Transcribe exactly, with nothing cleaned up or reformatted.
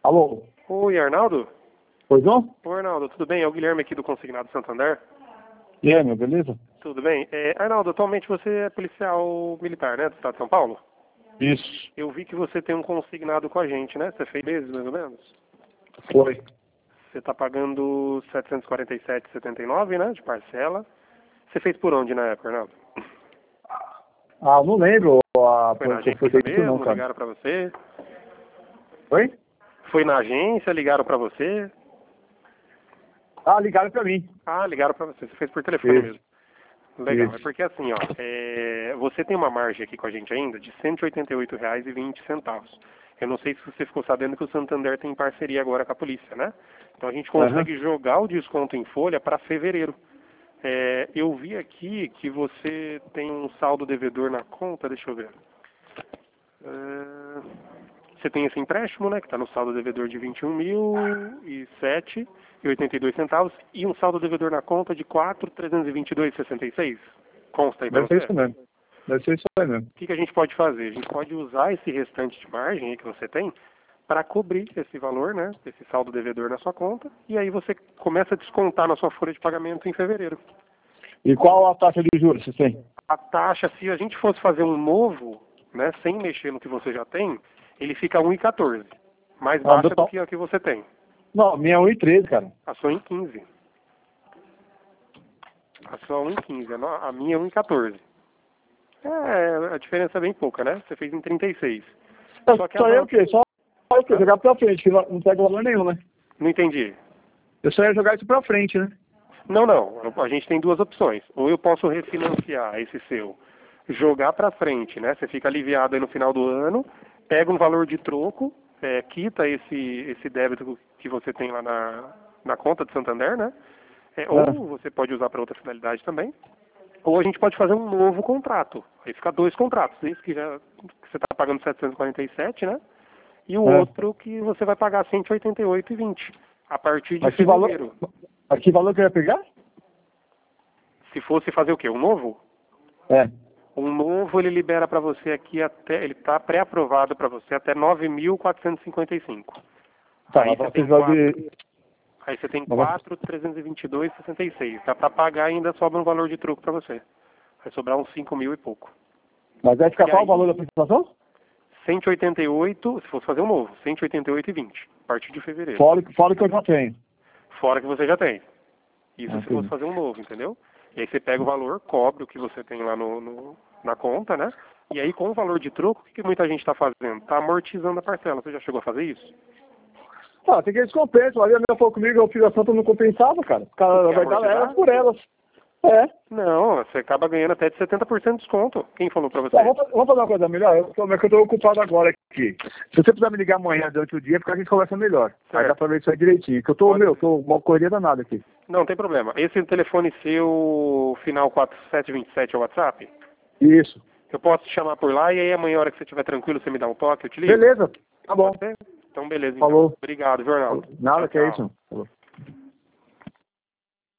Alô? Oi, Arnaldo? Pois não? Oi, Arnaldo, tudo bem? É o Guilherme aqui do Consignado Santander. E aí, meu, beleza? Tudo bem? É, Arnaldo, atualmente você é policial militar, né, do estado de São Paulo? Isso. Eu vi que você tem um consignado com a gente, né? Você fez meses, mais ou menos? Foi. Você está pagando setecentos e quarenta e sete reais e setenta e nove centavos, né, de parcela. Você fez por onde na época, Arnaldo? Ah, não lembro a Foi na que foi agência feito não, mesmo? cara. Ligaram para você? Oi? Foi na agência? Ligaram para você? Ah, ligaram pra mim. Ah, ligaram para você. Você fez por telefone Isso. mesmo. Legal, Isso. é porque assim, ó, é, você tem uma margem aqui com a gente ainda de cento e oitenta e oito reais e vinte centavos. Eu não sei se você ficou sabendo que o Santander tem parceria agora com a polícia, né? Então a gente consegue Aham. jogar o desconto em folha para fevereiro. É, eu vi aqui que você tem um saldo devedor na conta, deixa eu ver. É, você tem esse empréstimo, né, que está no saldo devedor de vinte e um mil e sete reais e oitenta e dois centavos e um saldo devedor na conta de quatro mil trezentos e vinte e dois reais e sessenta e seis centavos. Consta aí para Deve ser você? isso mesmo. Deve ser isso aí mesmo. O que, que a gente pode fazer? A gente pode usar esse restante de margem aí que você tem para cobrir esse valor, né, esse saldo devedor na sua conta, e aí você começa a descontar na sua folha de pagamento em fevereiro. E qual a taxa de juros vocês têm? A taxa, se a gente fosse fazer um novo, né, sem mexer no que você já tem, ele fica um vírgula quatorze, mais Ah, baixa meu do tá- que a que você tem. Não, minha é um e treze, cara. A sua é um vírgula quinze. A sua é um vírgula quinze, a no- a minha é um vírgula quatorze. É, a diferença é bem pouca, né? Você fez em trinta e seis. É, Só que a Só eu o van... quê? Só só o quê? Hã? Jogar pra frente, que não não pega valor nenhum, né? Não entendi. Eu só ia jogar isso pra frente, né? Não, não. A gente tem duas opções. Ou eu posso refinanciar esse seu, jogar para frente, né? Você fica aliviado aí no final do ano, pega um valor de troco, é, quita esse, esse débito que você tem lá na, na conta de Santander, né? É, ou Ah, você pode usar para outra finalidade também. Ou a gente pode fazer um novo contrato. Aí fica dois contratos. Esse que, já, que você está pagando setecentos e quarenta e sete, né? E o ah. outro que você vai pagar cento e oitenta e oito reais e vinte centavos a partir de Mas que valor, fevereiro. mas que valor que eu ia pegar? Se fosse fazer o quê? Um novo? É. Um novo ele libera para você aqui até, ele está pré-aprovado para você até nove mil quatrocentos e cinquenta e cinco. Tá, Aí mas você vai tem precisar quatro, de... aí você tem mas vai- quatro mil trezentos e vinte e dois reais e sessenta e seis. Dá para pagar e ainda sobra um valor de troco para você. Vai sobrar uns cinco mil e pouco. Mas vai ficar E qual o aí, valor da prestação? cento e oitenta e oito, se fosse fazer um novo, cento e oitenta e oito reais e vinte centavos a partir de fevereiro. Fora, fora que eu já tenho. Fora que você já tem. Isso Ah, se fosse entendi. fazer um novo, entendeu? E aí você pega o valor, cobre o que você tem lá no, no- na conta, né? E aí com o valor de troco, o que, que muita gente está fazendo? Está amortizando a parcela. Você já chegou a fazer isso? Ah, tem que eles compensam. Ali a minha falou comigo, eu fiz a santa, não compensava, cara. O cara Quer vai dar amortizar? elas por elas. É. Não, você acaba ganhando até de setenta por cento de desconto. Quem falou pra Tá, você? vamos, fa- vamos fazer uma coisa melhor? Eu, tô- é que eu tô ocupado agora aqui. Se você precisar me ligar amanhã durante o dia, porque a gente conversa melhor. Aí dá Certo. pra ver isso aí direitinho. Que eu tô, Pode meu, ser. tô uma correria danada aqui. Não, tem problema. Esse telefone seu, final quatro sete dois sete é o WhatsApp? Isso. Eu posso te chamar por lá e aí amanhã, a hora que você estiver tranquilo, você me dá um toque, eu te ligo? Beleza. Tá bom. Pode ser? Então beleza, então. Falou. Obrigado, viu, Arnaldo? Nada Tchau, que é tchau. isso. Falou.